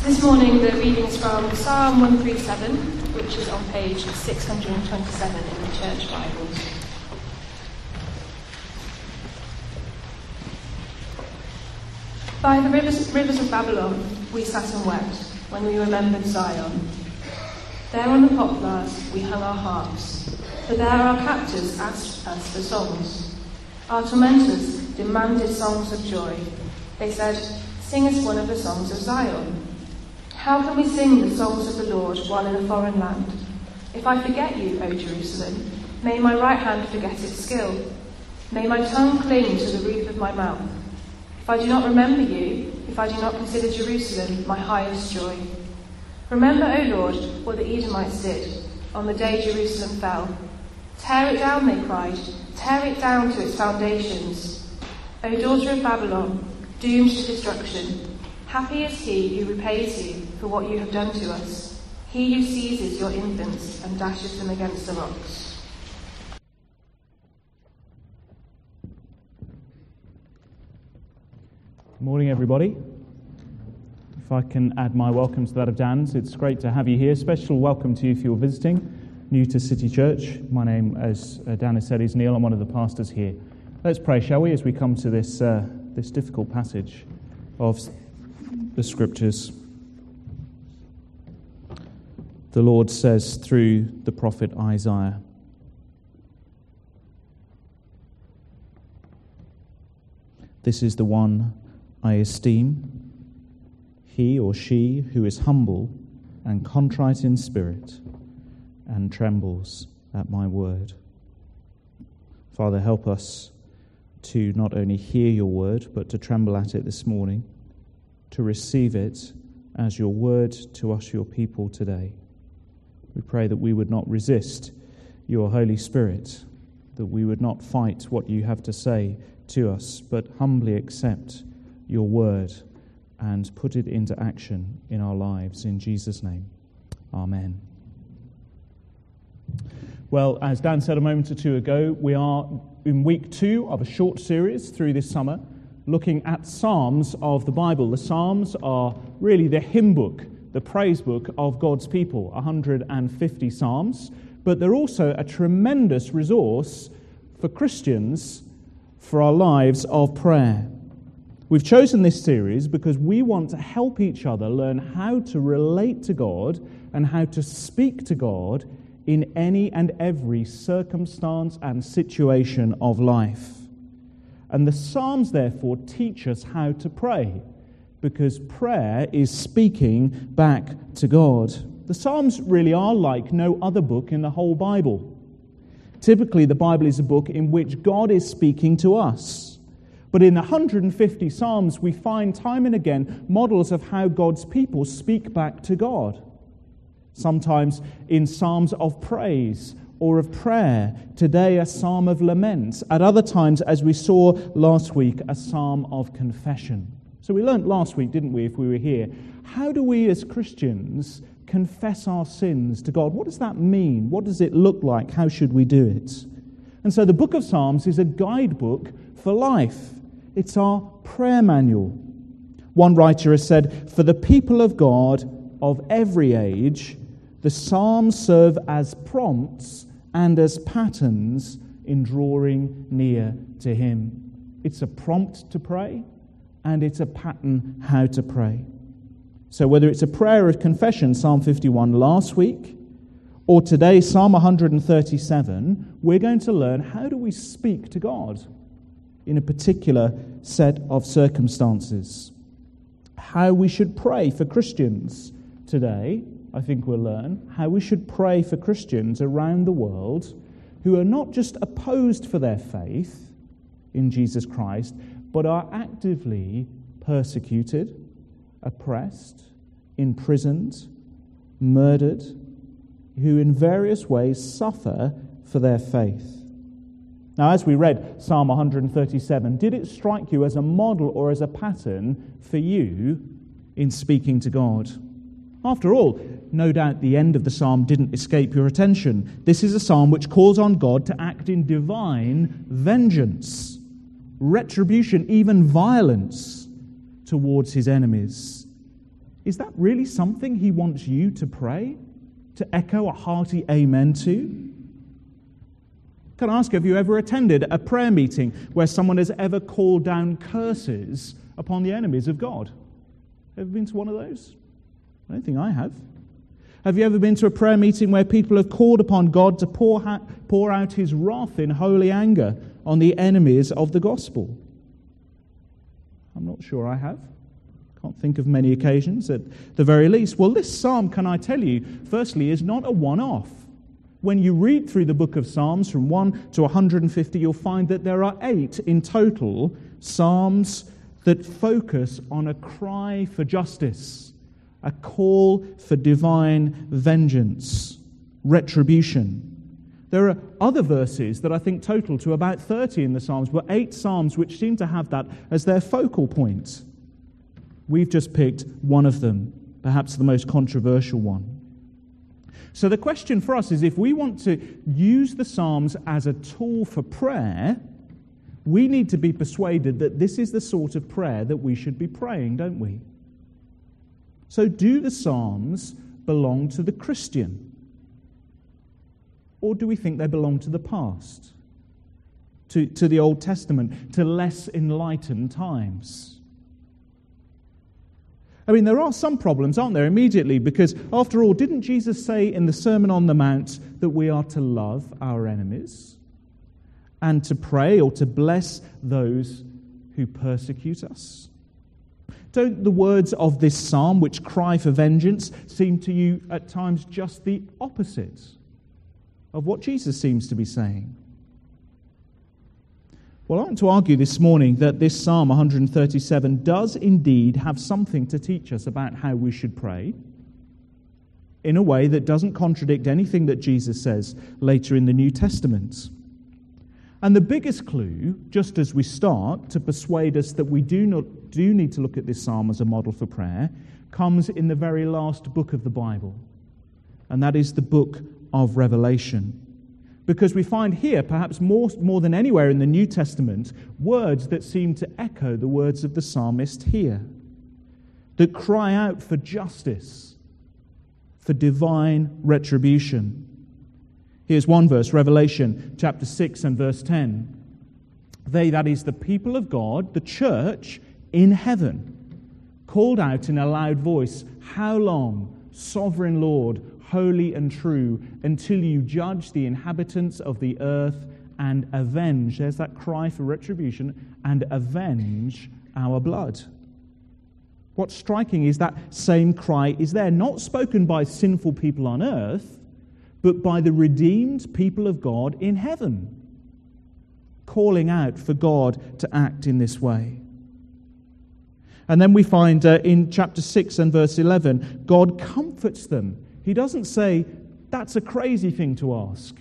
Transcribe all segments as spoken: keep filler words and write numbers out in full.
This morning the reading is from Psalm one thirty-seven, which is on page six hundred twenty-seven in the Church Bibles. By the rivers, rivers of Babylon we sat and wept when we remembered Zion. There on the poplars we hung our harps, for there our captors asked us for songs. Our tormentors demanded songs of joy. They said, "Sing us one of the songs of Zion." How can we sing the songs of the Lord while in a foreign land? If I forget you, O Jerusalem, may my right hand forget its skill. May my tongue cling to the roof of my mouth. If I do not remember you, if I do not consider Jerusalem my highest joy. Remember, O Lord, what the Edomites did on the day Jerusalem fell. Tear it down, they cried, tear it down to its foundations. O daughter of Babylon, doomed to destruction, happy is he who repays you for what you have done to us, he who seizes your infants and dashes them against the rocks. Good morning, everybody. If I can add my welcome to that of Dan's, it's great to have you here. Special welcome to you if you're visiting, new to City Church. My name, as Dan has said, is Neil. I'm one of the pastors here. Let's pray, shall we, as we come to this uh, this difficult passage of the Scriptures. The Lord says through the prophet Isaiah, "This is the one I esteem, he or she who is humble and contrite in spirit and trembles at my word." Father, help us to not only hear your word, but to tremble at it this morning, to receive it as your word to us, your people, today. We pray that we would not resist your Holy Spirit, that we would not fight what you have to say to us, but humbly accept your word and put it into action in our lives. In Jesus' name, amen. Well, as Dan said a moment or two ago, we are in week two of a short series through this summer, looking at Psalms of the Bible. The Psalms are really the hymn book, the praise book of God's people, one hundred fifty Psalms, but they're also a tremendous resource for Christians for our lives of prayer. We've chosen this series because we want to help each other learn how to relate to God and how to speak to God in any and every circumstance and situation of life. And the Psalms, therefore, teach us how to pray, because prayer is speaking back to God. The Psalms really are like no other book in the whole Bible. Typically, the Bible is a book in which God is speaking to us. But in the one hundred fifty Psalms, we find time and again models of how God's people speak back to God. Sometimes in psalms of praise or of prayer, today a psalm of lament. At other times, as we saw last week, a psalm of confession. So we learnt last week, didn't we, if we were here, how do we as Christians confess our sins to God? What does that mean? What does it look like? How should we do it? And so the book of Psalms is a guidebook for life. It's our prayer manual. One writer has said, "For the people of God of every age, the Psalms serve as prompts and as patterns in drawing near to Him." It's a prompt to pray, and it's a pattern how to pray. So whether it's a prayer of confession, Psalm fifty-one last week, or today, Psalm one hundred thirty-seven, we're going to learn how do we speak to God in a particular set of circumstances. How we should pray for Christians today. I think we'll learn how we should pray for Christians around the world who are not just opposed for their faith in Jesus Christ, but are actively persecuted, oppressed, imprisoned, murdered, who in various ways suffer for their faith. Now, as we read Psalm one hundred thirty-seven, did it strike you as a model or as a pattern for you in speaking to God? After all, no doubt the end of the psalm didn't escape your attention. This is a psalm which calls on God to act in divine vengeance, retribution, even violence towards his enemies. Is that really something he wants you to pray? To echo a hearty amen to? Can I ask, have you ever attended a prayer meeting where someone has ever called down curses upon the enemies of God? Ever been to one of those? I don't think I have. Have you ever been to a prayer meeting where people have called upon God to pour, ha- pour out his wrath in holy anger on the enemies of the gospel? I'm not sure I have. Can't think of many occasions at the very least. Well, this psalm, can I tell you, firstly, is not a one-off. When you read through the book of Psalms from one to one hundred fifty, you'll find that there are eight in total psalms that focus on a cry for justice, a call for divine vengeance, retribution. There are other verses that I think total to about thirty in the Psalms, but eight psalms which seem to have that as their focal point. We've just picked one of them, perhaps the most controversial one. So the question for us is, if we want to use the Psalms as a tool for prayer, we need to be persuaded that this is the sort of prayer that we should be praying, don't we? So do the Psalms belong to the Christian? Or do we think they belong to the past? To, to the Old Testament, to less enlightened times? I mean, there are some problems, aren't there, immediately, because, after all, didn't Jesus say in the Sermon on the Mount that we are to love our enemies and to pray or to bless those who persecute us? Don't the words of this psalm, which cry for vengeance, seem to you at times just the opposite of what Jesus seems to be saying? Well, I want to argue this morning that this Psalm one hundred thirty-seven does indeed have something to teach us about how we should pray, in a way that doesn't contradict anything that Jesus says later in the New Testament. And the biggest clue, just as we start, to persuade us that we do not do need to look at this psalm as a model for prayer, comes in the very last book of the Bible, and that is the book of Revelation. Because we find here, perhaps more, more than anywhere in the New Testament, words that seem to echo the words of the psalmist here, that cry out for justice, for divine retribution. Here's one verse, Revelation chapter six and verse ten. They, that is the people of God, the church in heaven, called out in a loud voice, "How long, sovereign Lord, holy and true, until you judge the inhabitants of the earth and avenge," there's that cry for retribution, "and avenge our blood." What's striking is that same cry is there, not spoken by sinful people on earth, but by the redeemed people of God in heaven, calling out for God to act in this way. And then we find uh, in chapter six and verse eleven, God comforts them. He doesn't say, that's a crazy thing to ask.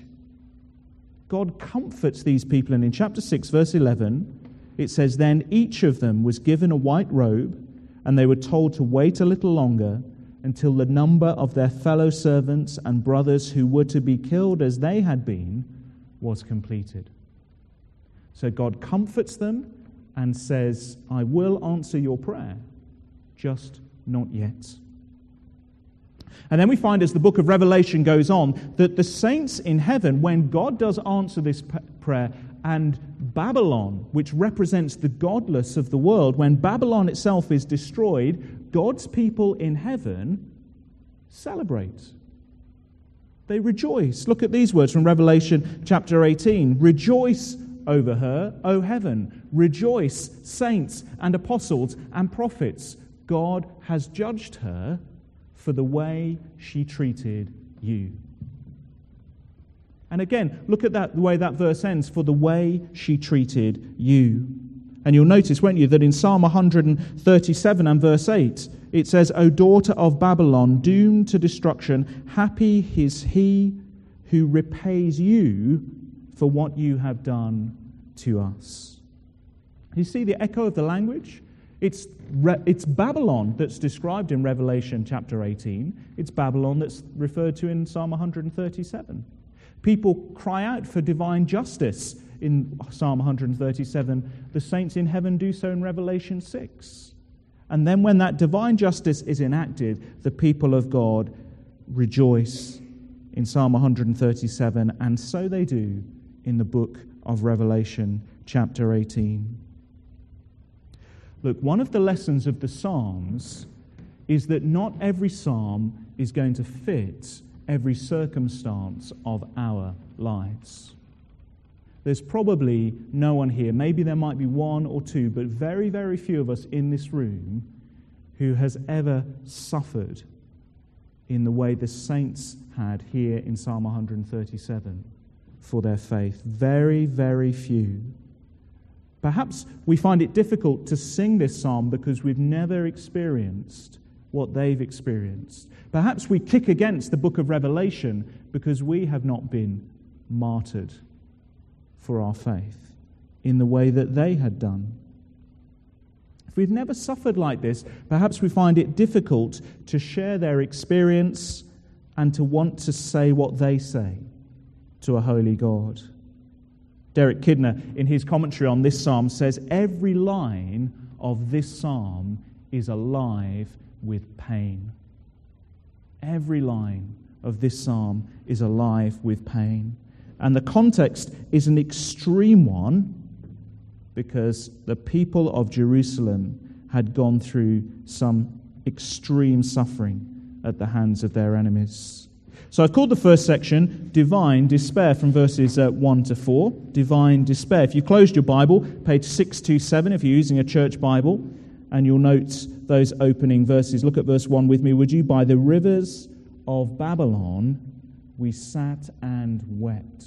God comforts these people, and in chapter six, verse eleven, it says, "Then each of them was given a white robe, and they were told to wait a little longer until the number of their fellow servants and brothers who were to be killed as they had been was completed." So God comforts them and says, "I will answer your prayer, just not yet." And then we find, as the book of Revelation goes on, that the saints in heaven, when God does answer this p- prayer, and Babylon, which represents the godless of the world, when Babylon itself is destroyed, God's people in heaven celebrate. They rejoice. Look at these words from Revelation chapter eighteen. "Rejoice over her, O heaven. Rejoice, saints and apostles and prophets. God has judged her for the way she treated you." And again, look at that, the way that verse ends, "for the way she treated you." And you'll notice, won't you, that in Psalm one hundred thirty-seven and verse eight, it says, "O daughter of Babylon, doomed to destruction, happy is he who repays you for what you have done to us." You see the echo of the language? It's, it's Babylon that's described in Revelation chapter eighteen. It's Babylon that's referred to in Psalm one hundred thirty-seven. People cry out for divine justice in Psalm one hundred thirty-seven. The saints in heaven do so in Revelation six. And then when that divine justice is enacted, the people of God rejoice in Psalm one thirty-seven, and so they do in the book of Revelation, chapter eighteen. Look, one of the lessons of the Psalms is that not every psalm is going to fit every circumstance of our lives. There's probably no one here, maybe there might be one or two, but very, very few of us in this room who has ever suffered in the way the saints had here in Psalm one thirty-seven for their faith. Very, very few. Perhaps we find it difficult to sing this psalm because we've never experienced what they've experienced. Perhaps we kick against the book of Revelation because we have not been martyred for our faith in the way that they had done. If we've never suffered like this, perhaps we find it difficult to share their experience and to want to say what they say to a holy God. Derek Kidner, in his commentary on this psalm, says every line of this psalm is alive with pain. Every line of this psalm is alive with pain. And the context is an extreme one because the people of Jerusalem had gone through some extreme suffering at the hands of their enemies. So I've called the first section Divine Despair from verses uh, one to four. Divine Despair. If you closed your Bible, page six twenty-seven if you're using a church Bible, and you'll note those opening verses. Look at verse one with me, would you? By the rivers of Babylon we sat and wept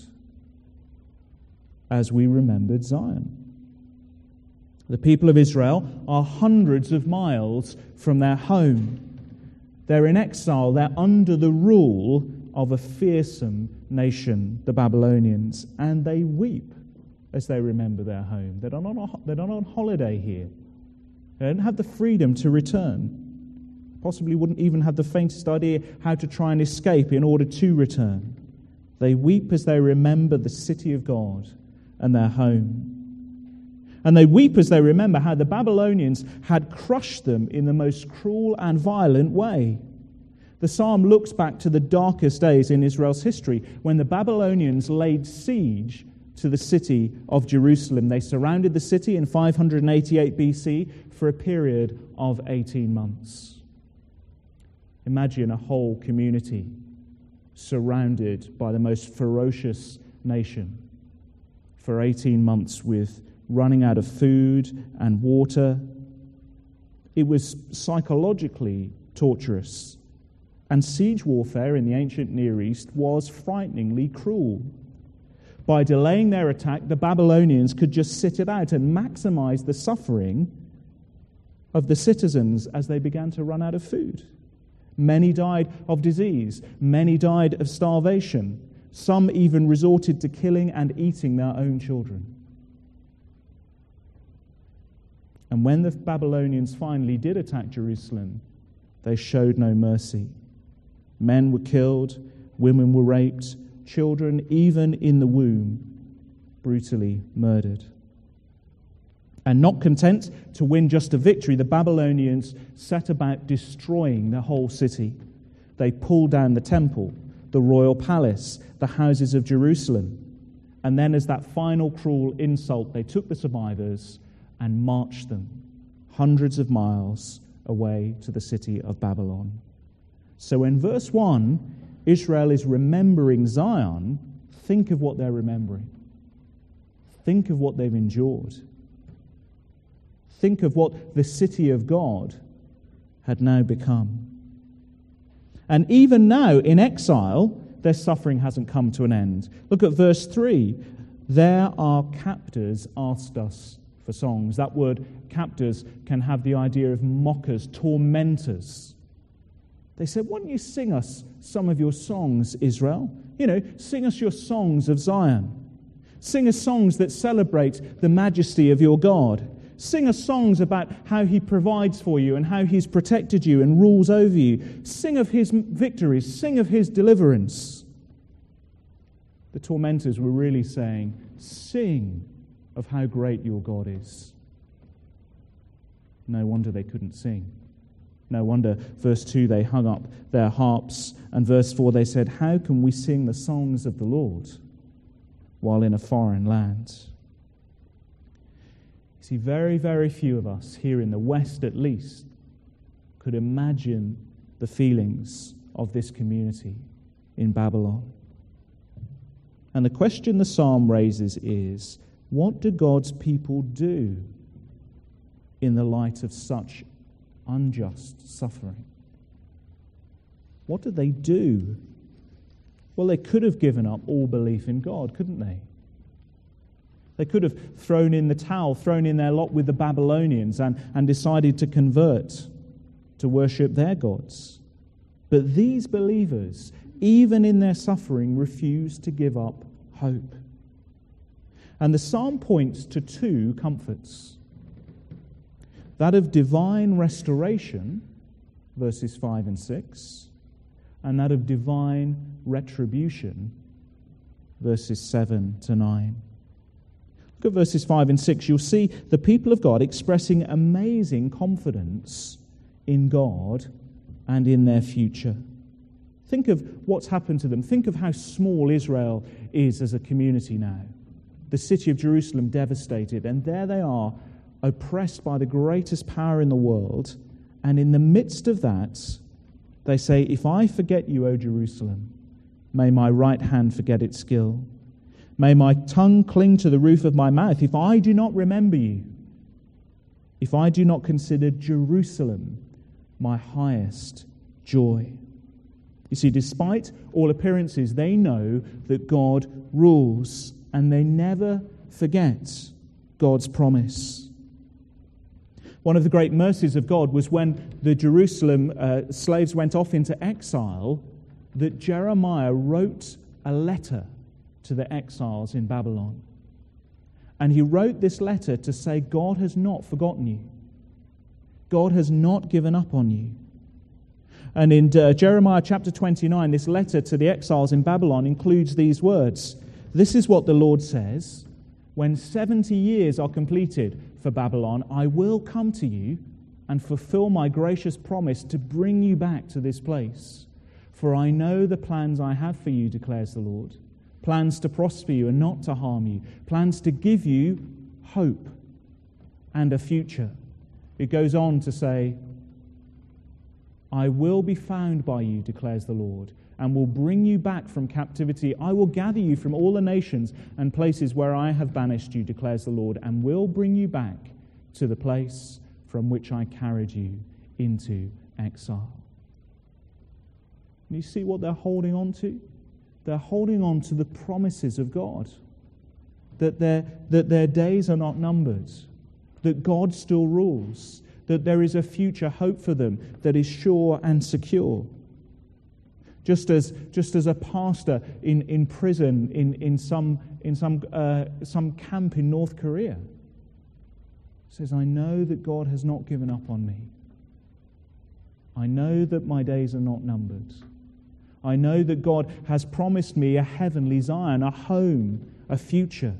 as we remembered Zion. The people of Israel are hundreds of miles from their home. They're in exile. They're under the rule of a fearsome nation, the Babylonians, and they weep as they remember their home. They're not on, a, they're not on holiday here. They don't have the freedom to return. Possibly wouldn't even have the faintest idea how to try and escape in order to return. They weep as they remember the city of God and their home. And they weep as they remember how the Babylonians had crushed them in the most cruel and violent way. The psalm looks back to the darkest days in Israel's history when the Babylonians laid siege to the city of Jerusalem. They surrounded the city in five eighty-eight B C for a period of eighteen months. Imagine a whole community surrounded by the most ferocious nation for eighteen months with running out of food and water. It was psychologically torturous. And siege warfare in the ancient Near East was frighteningly cruel. By delaying their attack, the Babylonians could just sit it out and maximize the suffering of the citizens as they began to run out of food. Many died of disease. Many died of starvation. Some even resorted to killing and eating their own children. And when the Babylonians finally did attack Jerusalem, they showed no mercy. Men were killed, women were raped, children, even in the womb, brutally murdered. And not content to win just a victory, the Babylonians set about destroying the whole city. They pulled down the temple, the royal palace, the houses of Jerusalem. And then as that final cruel insult, they took the survivors and marched them hundreds of miles away to the city of Babylon. So in verse one, Israel is remembering Zion. Think of what they're remembering. Think of what they've endured. Think of what the city of God had now become. And even now, in exile, their suffering hasn't come to an end. Look at verse three. There our captors asked us for songs. That word captors can have the idea of mockers, tormentors. They said, why don't you sing us some of your songs, Israel? You know, sing us your songs of Zion. Sing us songs that celebrate the majesty of your God. Sing us songs about how he provides for you and how he's protected you and rules over you. Sing of his victories. Sing of his deliverance. The tormentors were really saying, sing of how great your God is. No wonder they couldn't sing. No wonder, verse two, they hung up their harps, and verse four, they said, how can we sing the songs of the Lord while in a foreign land? You see, very, very few of us, here in the West at least, could imagine the feelings of this community in Babylon. And the question the psalm raises is, what do God's people do in the light of such unjust suffering? What do they do? Well, they could have given up all belief in God, couldn't they? They could have thrown in the towel, thrown in their lot with the Babylonians and, and decided to convert to worship their gods. But these believers, even in their suffering, refuse to give up hope. And the psalm points to two comforts. That of divine restoration, verses five and six, and that of divine retribution, verses seven to nine. Look at verses five and six. You'll see the people of God expressing amazing confidence in God and in their future. Think of what's happened to them. Think of how small Israel is as a community now. The city of Jerusalem devastated, and there they are, oppressed by the greatest power in the world, and in the midst of that, they say, if I forget you, O Jerusalem, may my right hand forget its skill. May my tongue cling to the roof of my mouth if I do not remember you, if I do not consider Jerusalem my highest joy. You see, despite all appearances, they know that God rules, and they never forget God's promise. One of the great mercies of God was when the Jerusalem uh, slaves went off into exile, that Jeremiah wrote a letter to the exiles in Babylon. And he wrote this letter to say, God has not forgotten you. God has not given up on you. And in uh, Jeremiah chapter twenty-nine, this letter to the exiles in Babylon includes these words. This is what the Lord says, when seventy years are completed for Babylon, I will come to you and fulfill my gracious promise to bring you back to this place. For I know the plans I have for you, declares the Lord. Plans to prosper you and not to harm you. Plans to give you hope and a future. It goes on to say, I will be found by you, declares the Lord, and will bring you back from captivity. I will gather you from all the nations and places where I have banished you, declares the Lord, and will bring you back to the place from which I carried you into exile. And you see what they're holding on to? They're holding on to the promises of God, that their, that their days are not numbered, that God still rules, that there is a future hope for them that is sure and secure. Just as, just as a pastor in, in prison in, in some, in some, uh, some camp in North Korea says, I know that God has not given up on me. I know that my days are not numbered. I know that God has promised me a heavenly Zion, a home, a future.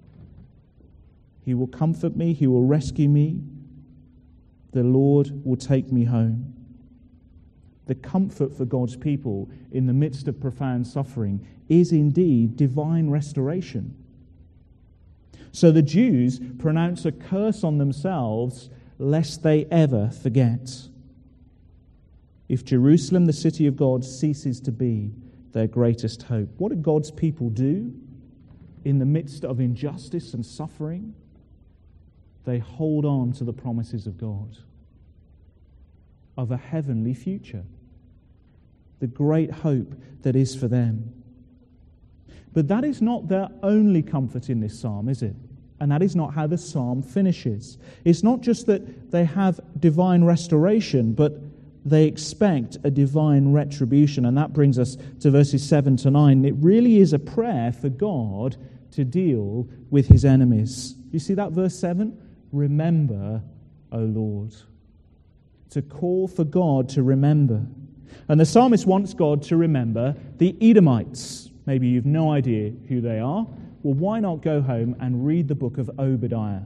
He will comfort me. He will rescue me. The Lord will take me home. The comfort for God's people in the midst of profound suffering is indeed divine restoration. So the Jews pronounce a curse on themselves lest they ever forget. If Jerusalem, the city of God, ceases to be their greatest hope, what do God's people do in the midst of injustice and suffering? They hold on to the promises of God, of a heavenly future, the great hope that is for them. But that is not their only comfort in this psalm, is it? And that is not how the psalm finishes. It's not just that they have divine restoration, but they expect a divine retribution. And that brings us to verses seven to nine. It really is a prayer for God to deal with his enemies. You see that verse seven? Remember, O Lord. To call for God to remember. And the psalmist wants God to remember the Edomites. Maybe you've no idea who they are. Well, why not go home and read the book of Obadiah?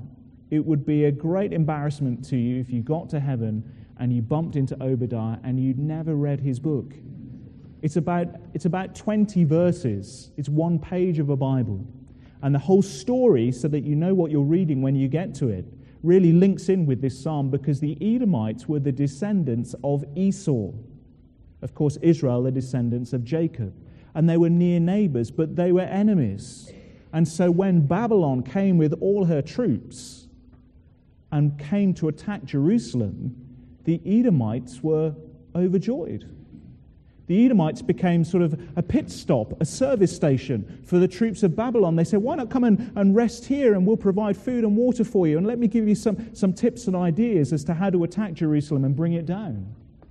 It would be a great embarrassment to you if you got to heaven and you bumped into Obadiah and you'd never read his book. It's about, it's about twenty verses. It's one page of a Bible. And the whole story, so that you know what you're reading when you get to it, really links in with this psalm, because the Edomites were the descendants of Esau. Of course, Israel, the descendants of Jacob. And they were near neighbors, but they were enemies. And so when Babylon came with all her troops and came to attack Jerusalem, the Edomites were overjoyed. The Edomites became sort of a pit stop, a service station for the troops of Babylon. They said, why not come and, and rest here, and we'll provide food and water for you, and let me give you some, some tips and ideas as to how to attack Jerusalem and bring it down.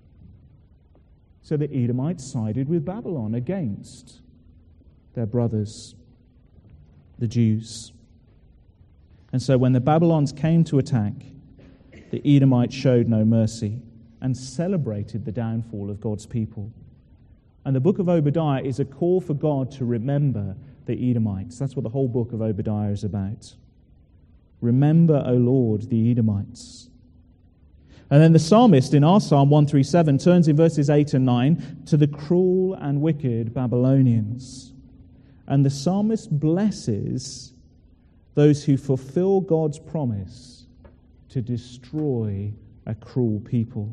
So the Edomites sided with Babylon against their brothers, the Jews. And so when the Babylons came to attack, the Edomites showed no mercy and celebrated the downfall of God's people. And the book of Obadiah is a call for God to remember the Edomites. That's what the whole book of Obadiah is about. Remember, O Lord, the Edomites. And then the psalmist in our Psalm one thirty-seven turns in verses eight and nine to the cruel and wicked Babylonians. And the psalmist blesses those who fulfill God's promise to destroy a cruel people.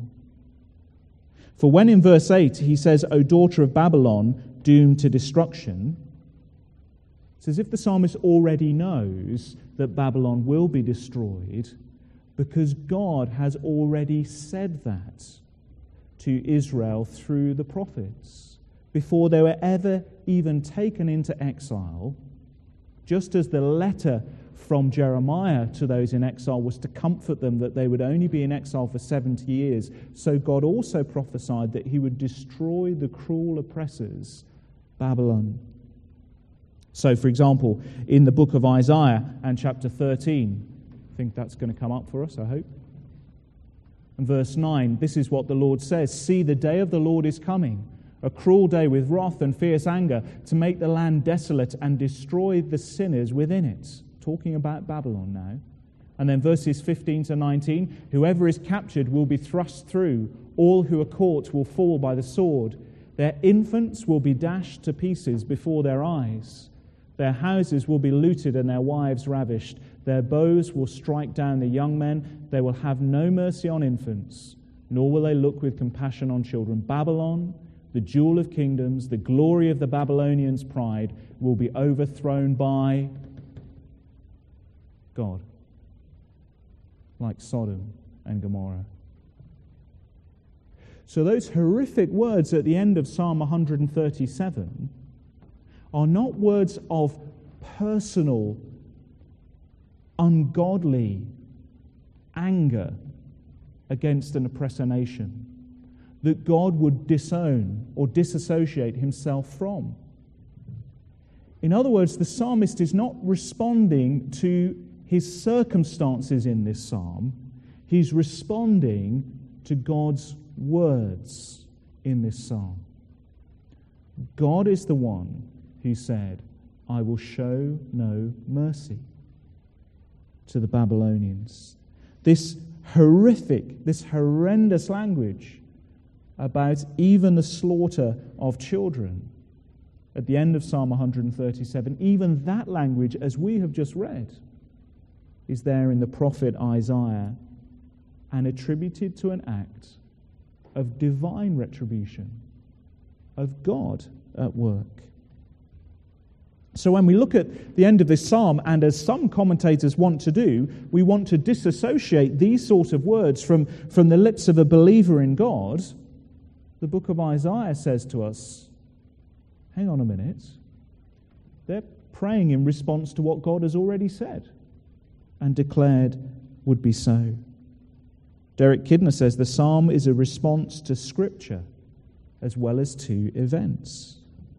For when in verse eight he says, O daughter of Babylon, doomed to destruction, it's as if the psalmist already knows that Babylon will be destroyed, because God has already said that to Israel through the prophets. Before they were ever even taken into exile, just as the letter from Jeremiah to those in exile was to comfort them that they would only be in exile for seventy years, so God also prophesied that he would destroy the cruel oppressors, Babylon. So, for example, in the book of Isaiah and chapter thirteen, I think that's going to come up for us, I hope. And verse nine, this is what the Lord says, See, the day of the Lord is coming, a cruel day with wrath and fierce anger, to make the land desolate and destroy the sinners within it. Talking about Babylon now. And then verses fifteen to nineteen, whoever is captured will be thrust through, all who are caught will fall by the sword, their infants will be dashed to pieces before their eyes, their houses will be looted and their wives ravished, their bows will strike down the young men, they will have no mercy on infants, nor will they look with compassion on children. Babylon, the jewel of kingdoms, the glory of the Babylonians' pride, will be overthrown by God, like Sodom and Gomorrah. So those horrific words at the end of Psalm one thirty-seven are not words of personal, ungodly anger against an oppressor nation that God would disown or disassociate himself from. In other words, the psalmist is not responding to his circumstances in this psalm. He's responding to God's words in this psalm. God is the one who said, I will show no mercy to the Babylonians. This horrific, this horrendous language about even the slaughter of children at the end of Psalm one thirty-seven, even that language, as we have just read, is there in the prophet Isaiah and attributed to an act of divine retribution, of God at work. So when we look at the end of this psalm, and as some commentators want to do, we want to disassociate these sort of words from, from the lips of a believer in God, the book of Isaiah says to us, hang on a minute, they're praying in response to what God has already said and declared would be so. Derek Kidner says the psalm is a response to Scripture as well as to events.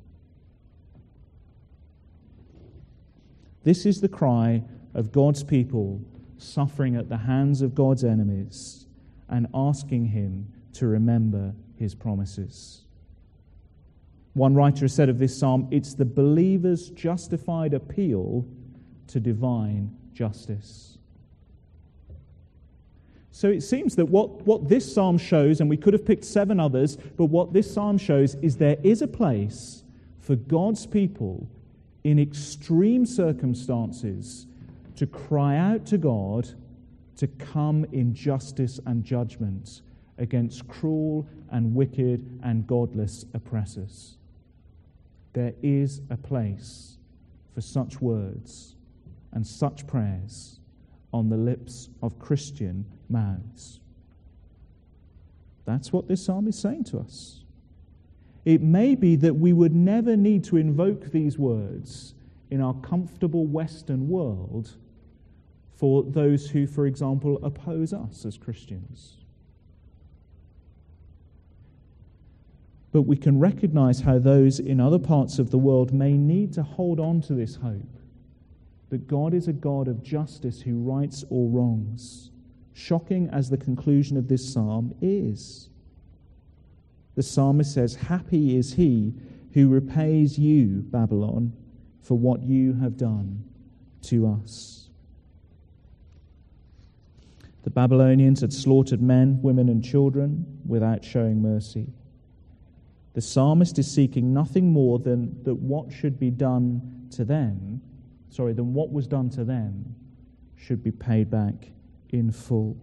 This is the cry of God's people suffering at the hands of God's enemies and asking him to remember his promises. One writer has said of this psalm, it's the believer's justified appeal to divine justice. So it seems that what, what this psalm shows, and we could have picked seven others, but what this psalm shows is there is a place for God's people in extreme circumstances to cry out to God to come in justice and judgment against cruel and wicked and godless oppressors. There is a place for such words and such prayers on the lips of Christian mouths. That's what this psalm is saying to us. It may be that we would never need to invoke these words in our comfortable Western world for those who, for example, oppose us as Christians. But we can recognize how those in other parts of the world may need to hold on to this hope that God is a God of justice who rights all wrongs, shocking as the conclusion of this psalm is. The psalmist says, "Happy is he who repays you, Babylon, for what you have done to us." The Babylonians had slaughtered men, women, and children without showing mercy. The psalmist is seeking nothing more than that what should be done to them, sorry, than what was done to them should be paid back in full.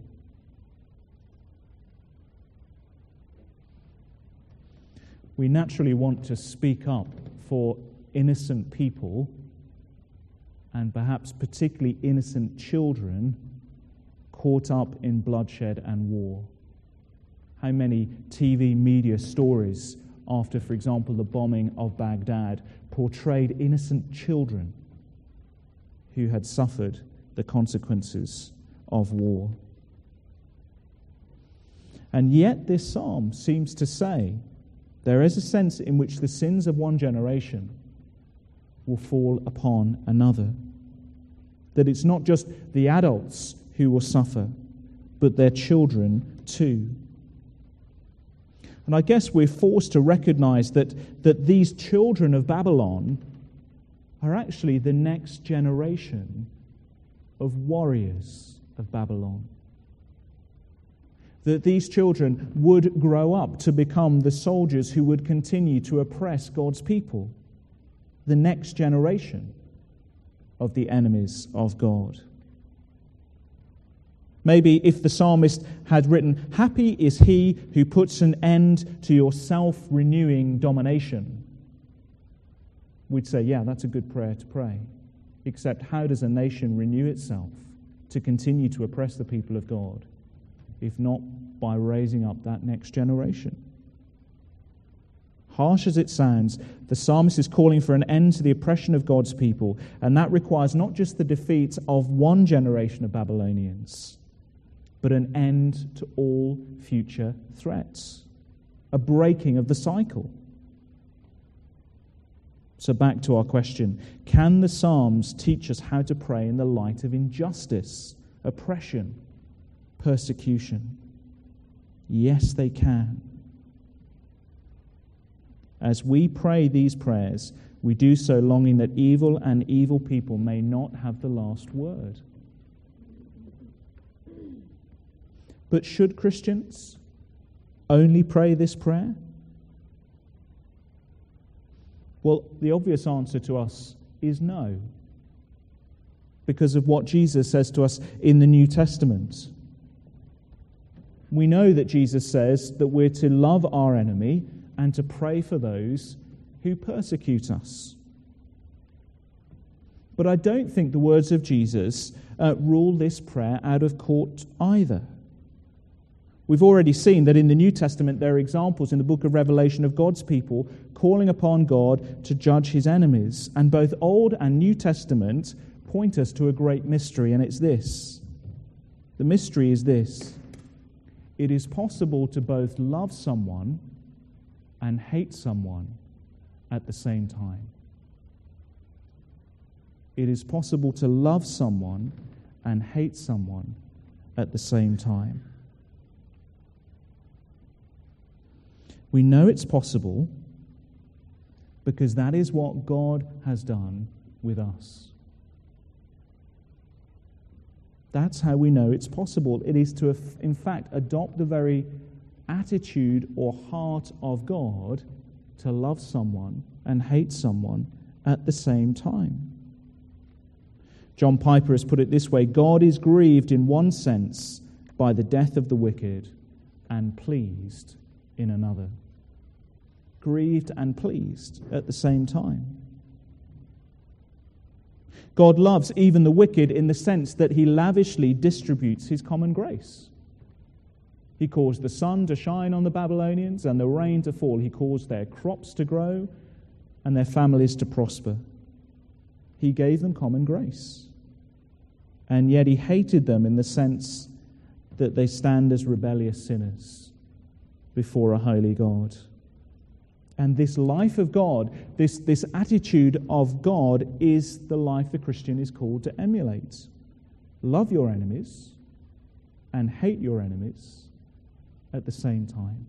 We naturally want to speak up for innocent people, and perhaps particularly innocent children caught up in bloodshed and war. How many T V media stories after, for example, the bombing of Baghdad portrayed innocent children who had suffered the consequences of war. And yet this psalm seems to say there is a sense in which the sins of one generation will fall upon another. That it's not just the adults who will suffer, but their children too. And I guess we're forced to recognize that, that these children of Babylon are actually the next generation of warriors of Babylon. That these children would grow up to become the soldiers who would continue to oppress God's people, the next generation of the enemies of God. Maybe if the psalmist had written, "Happy is he who puts an end to your self-renewing domination," we'd say, yeah, that's a good prayer to pray. Except how does a nation renew itself to continue to oppress the people of God, if not by raising up that next generation? Harsh as it sounds, the psalmist is calling for an end to the oppression of God's people, and that requires not just the defeat of one generation of Babylonians, but an end to all future threats, a breaking of the cycle. So back to our question, can the Psalms teach us how to pray in the light of injustice, oppression, persecution? Yes, they can. As we pray these prayers, we do so longing that evil and evil people may not have the last word. But should Christians only pray this prayer? Well, the obvious answer to us is no, because of what Jesus says to us in the New Testament. We know that Jesus says that we're to love our enemy and to pray for those who persecute us. But I don't think the words of Jesus uh, rule this prayer out of court either. We've already seen that in the New Testament there are examples in the book of Revelation of God's people calling upon God to judge his enemies. And both Old and New Testament point us to a great mystery, and it's this. The mystery is this. It is possible to both love someone and hate someone at the same time. It is possible to love someone and hate someone at the same time. We know it's possible because that is what God has done with us. That's how we know it's possible. It is to, in fact, adopt the very attitude or heart of God to love someone and hate someone at the same time. John Piper has put it this way: God is grieved in one sense by the death of the wicked and pleased in another. Grieved and pleased at the same time. God loves even the wicked in the sense that he lavishly distributes his common grace. He caused the sun to shine on the Babylonians and the rain to fall. He caused their crops to grow and their families to prosper. He gave them common grace. And yet he hated them in the sense that they stand as rebellious sinners before a holy God. And this life of God, this, this attitude of God, is the life the Christian is called to emulate. Love your enemies and hate your enemies at the same time.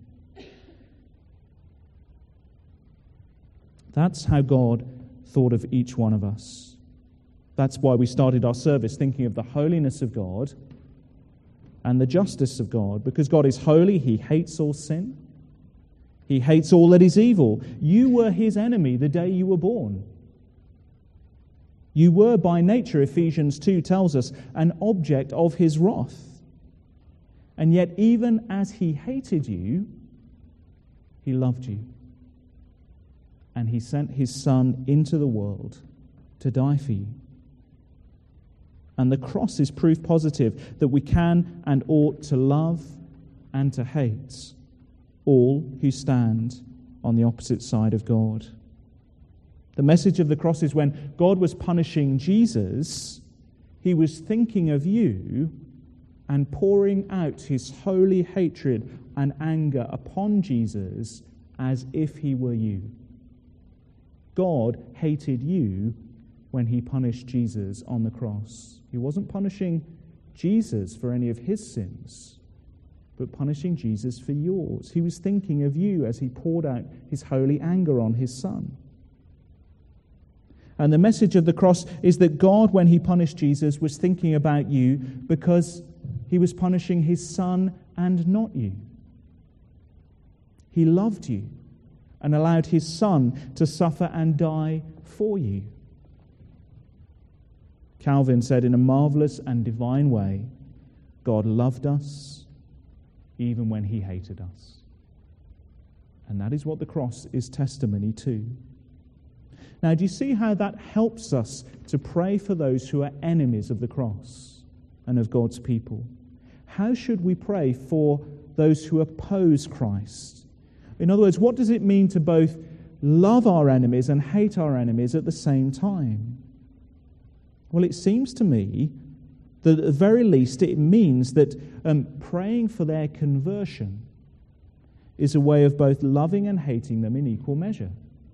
That's how God thought of each one of us. That's why we started our service thinking of the holiness of God and the justice of God. Because God is holy, he hates all sin. He hates all that is evil. You were his enemy the day you were born. You were by nature, Ephesians two tells us, an object of his wrath. And yet even as he hated you, he loved you. And he sent his Son into the world to die for you. And the cross is proof positive that we can and ought to love and to hate all who stand on the opposite side of God. The message of the cross is when God was punishing Jesus, he was thinking of you and pouring out his holy hatred and anger upon Jesus as if he were you. God hated you when he punished Jesus on the cross. He wasn't punishing Jesus for any of his sins, but punishing Jesus for yours. He was thinking of you as he poured out his holy anger on his Son. And the message of the cross is that God, when he punished Jesus, was thinking about you because he was punishing his Son and not you. He loved you and allowed his Son to suffer and die for you. Calvin said, in a marvelous and divine way, God loved us even when he hated us. And that is what the cross is testimony to. Now, do you see how that helps us to pray for those who are enemies of the cross and of God's people? How should we pray for those who oppose Christ? In other words, what does it mean to both love our enemies and hate our enemies at the same time? Well, it seems to me that at the very least it means that um, praying for their conversion is a way of both loving and hating them in equal measure.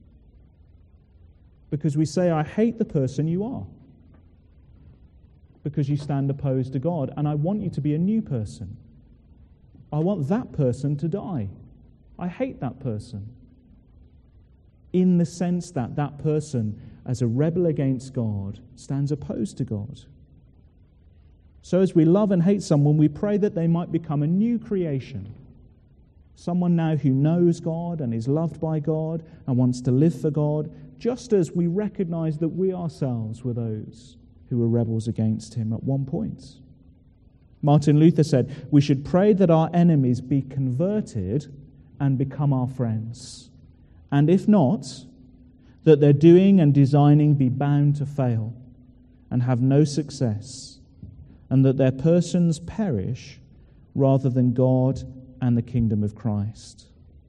Because we say, I hate the person you are, because you stand opposed to God, and I want you to be a new person. I want that person to die. I hate that person. In the sense that that person, as a rebel against God, stands opposed to God. So as we love and hate someone, we pray that they might become a new creation. Someone now who knows God and is loved by God and wants to live for God, just as we recognize that we ourselves were those who were rebels against him at one point. Martin Luther said, we should pray that our enemies be converted and become our friends. And if not, that their doing and designing be bound to fail and have no success, and that their persons perish rather than God and the kingdom of Christ.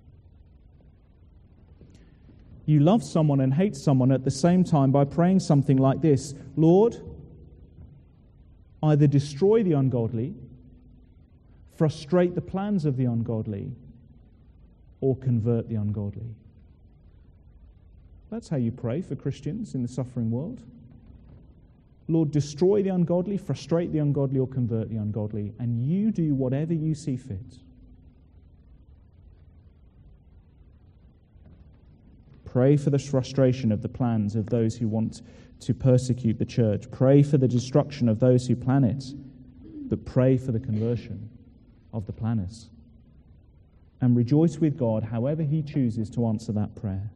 You love someone and hate someone at the same time by praying something like this: Lord, either destroy the ungodly, frustrate the plans of the ungodly, or convert the ungodly. That's how you pray for Christians in the suffering world. Lord, destroy the ungodly, frustrate the ungodly, or convert the ungodly, and you do whatever you see fit. Pray for the frustration of the plans of those who want to persecute the church. Pray for the destruction of those who plan it. but pray for the conversion of the planners. And rejoice with God however he chooses to answer that prayer.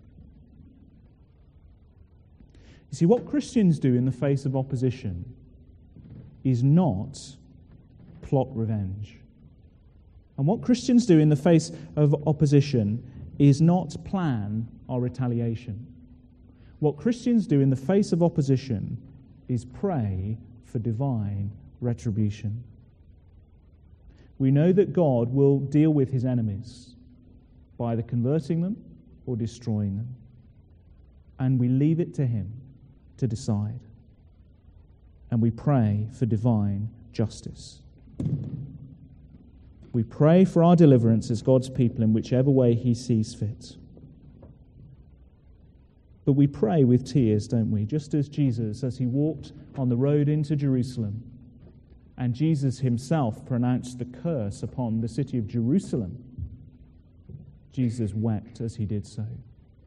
You see, what Christians do in the face of opposition is not plot revenge. And what Christians do in the face of opposition is not plan our retaliation. What Christians do in the face of opposition is pray for divine retribution. We know that God will deal with his enemies by either converting them or destroying them. And we leave it to him to decide. And we pray for divine justice. We pray for our deliverance as God's people in whichever way he sees fit. But we pray with tears, don't we? Just as Jesus, as he walked on the road into Jerusalem, and Jesus himself pronounced the curse upon the city of Jerusalem, Jesus wept as he did so.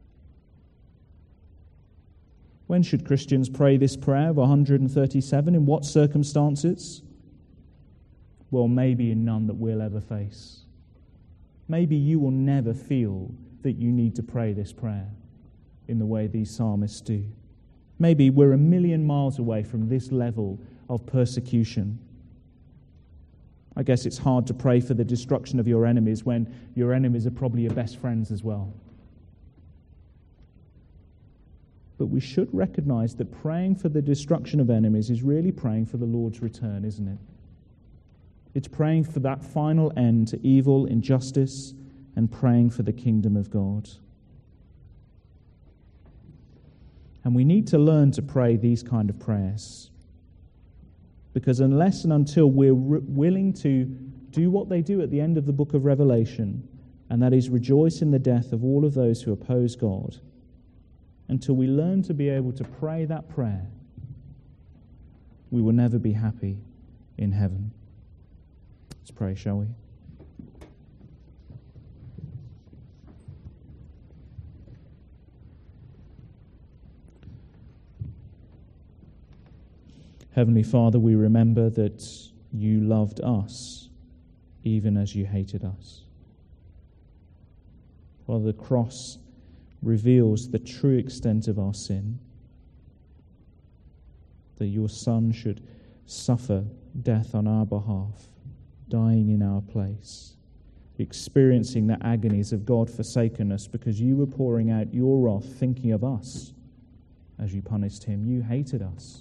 When should Christians pray this prayer of one hundred thirty-seven? In what circumstances? Well, maybe in none that we'll ever face. Maybe you will never feel that you need to pray this prayer in the way these psalmists do. Maybe we're a million miles away from this level of persecution. I guess it's hard to pray for the destruction of your enemies when your enemies are probably your best friends as well. But we should recognize that praying for the destruction of enemies is really praying for the Lord's return, isn't it? It's praying for that final end to evil, injustice, and praying for the kingdom of God. And we need to learn to pray these kind of prayers. Because unless and until we're re- willing to do what they do at the end of the book of Revelation, and that is rejoice in the death of all of those who oppose God, until we learn to be able to pray that prayer, we will never be happy in heaven. Let's pray, shall we? Heavenly Father, we remember that you loved us even as you hated us. Father, the cross reveals the true extent of our sin, that your Son should suffer death on our behalf, dying in our place, experiencing the agonies of God forsaken us because you were pouring out your wrath, thinking of us as you punished him. You hated us,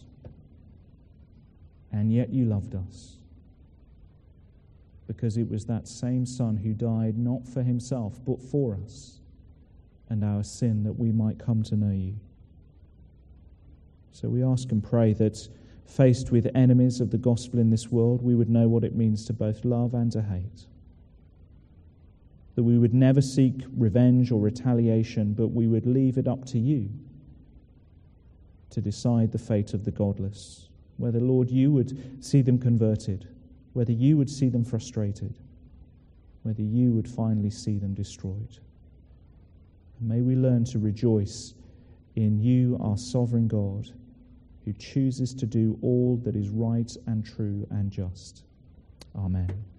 and yet you loved us, because it was that same Son who died not for himself but for us and our sin, that we might come to know you. So we ask and pray that faced with enemies of the gospel in this world, we would know what it means to both love and to hate. That we would never seek revenge or retaliation, but we would leave it up to you to decide the fate of the godless. Whether, Lord, you would see them converted, whether you would see them frustrated, whether you would finally see them destroyed. And may we learn to rejoice in you, our sovereign God, who chooses to do all that is right and true and just. Amen.